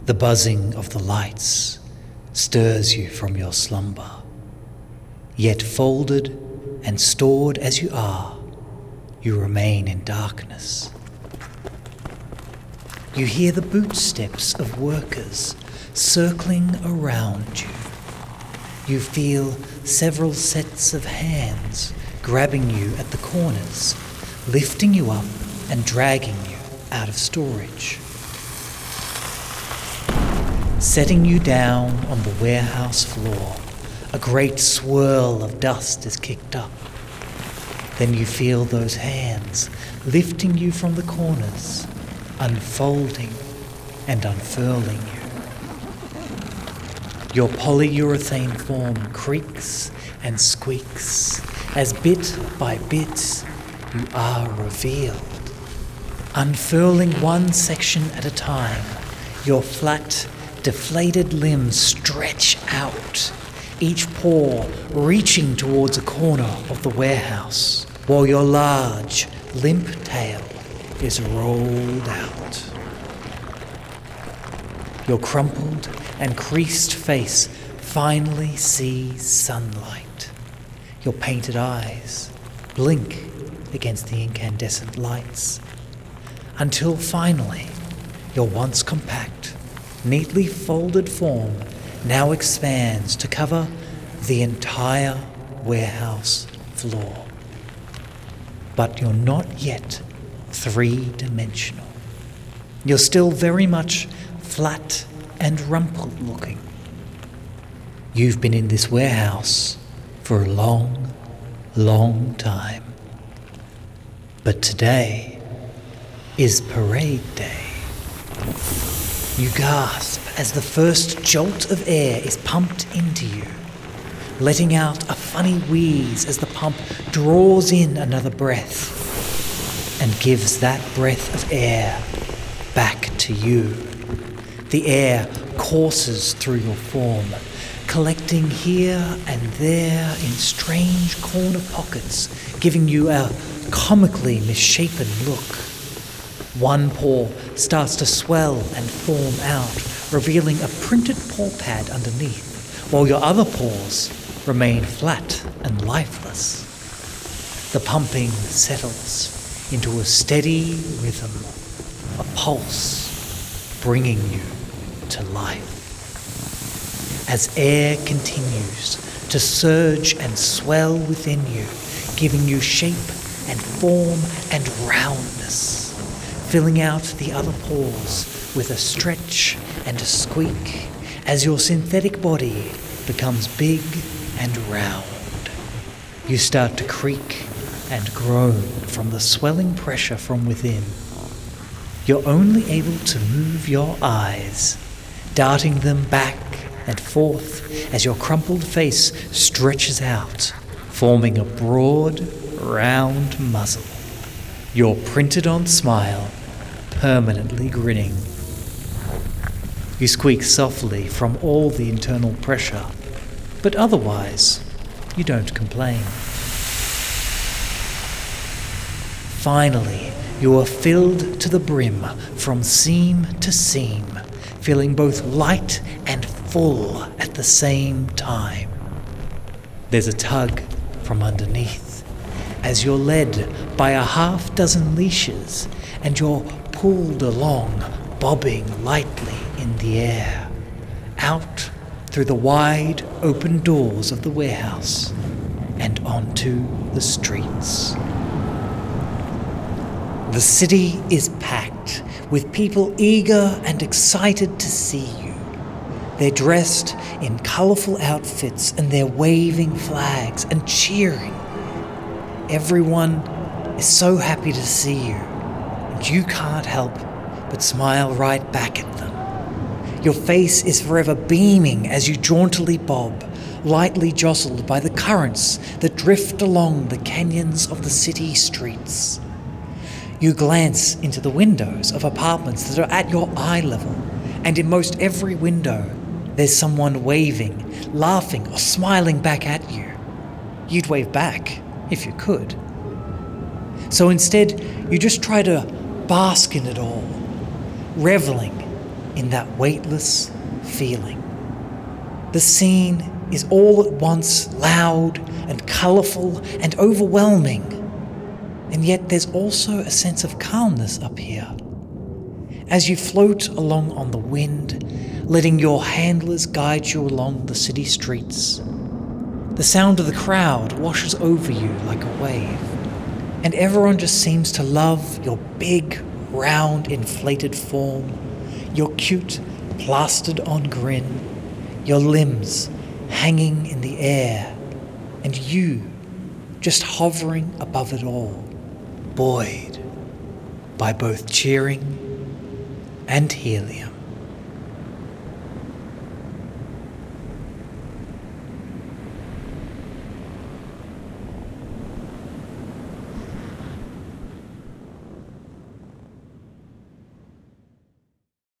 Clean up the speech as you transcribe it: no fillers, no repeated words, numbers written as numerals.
The buzzing of the lights stirs you from your slumber. Yet folded and stored as you are, you remain in darkness. You hear the footsteps of workers circling around you. You feel several sets of hands grabbing you at the corners, lifting you up and dragging you out of storage. Setting you down on the warehouse floor, a great swirl of dust is kicked up. Then you feel those hands lifting you from the corners, unfolding and unfurling you. Your polyurethane form creaks and squeaks as bit by bit you are revealed. Unfurling one section at a time, your flat, deflated limbs stretch out, each paw reaching towards a corner of the warehouse, while your large, limp tail is rolled out. Your crumpled and creased face finally sees sunlight. Your painted eyes blink against the incandescent lights, until finally your once compact, neatly folded form now expands to cover the entire warehouse floor. But you're not yet three-dimensional. You're still very much flat and rumpled looking. You've been in this warehouse for a long, long time. But today is parade day. You gasp as the first jolt of air is pumped into you, letting out a funny wheeze as the pump draws in another breath and gives that breath of air back to you. The air courses through your form, collecting here and there in strange corner pockets, giving you a comically misshapen look. One paw starts to swell and form out, revealing a printed paw pad underneath, while your other paws remain flat and lifeless. The pumping settles into a steady rhythm, a pulse, bringing you to life. As air continues to surge and swell within you, giving you shape and form and roundness, filling out the other paws with a stretch and a squeak as your synthetic body becomes big and round. You start to creak and groan from the swelling pressure from within. You're only able to move your eyes, darting them back and forth as your crumpled face stretches out, forming a broad, round muzzle. Your printed-on smile permanently grinning. You squeak softly from all the internal pressure, but otherwise, you don't complain. Finally, you are filled to the brim from seam to seam, feeling both light and full at the same time. There's a tug from underneath as you're led by a half-dozen leashes and you're pulled along, bobbing lightly in the air, out through the wide open doors of the warehouse and onto the streets. The city is packed with people eager and excited to see you. They're dressed in colourful outfits and they're waving flags and cheering. Everyone is so happy to see you, and you can't help but smile right back at them. Your face is forever beaming as you jauntily bob, lightly jostled by the currents that drift along the canyons of the city streets. You glance into the windows of apartments that are at your eye level, and in most every window, there's someone waving, laughing, or smiling back at you. You'd wave back if you could. So instead, you just try to bask in it all, reveling in that weightless feeling. The scene is all at once loud and colourful and overwhelming, and yet there's also a sense of calmness up here. As you float along on the wind, letting your handlers guide you along the city streets, the sound of the crowd washes over you like a wave, and everyone just seems to love your big, round, inflated form, your cute, plastered-on grin, your limbs hanging in the air, and you just hovering above it all, buoyed by both cheering and helium.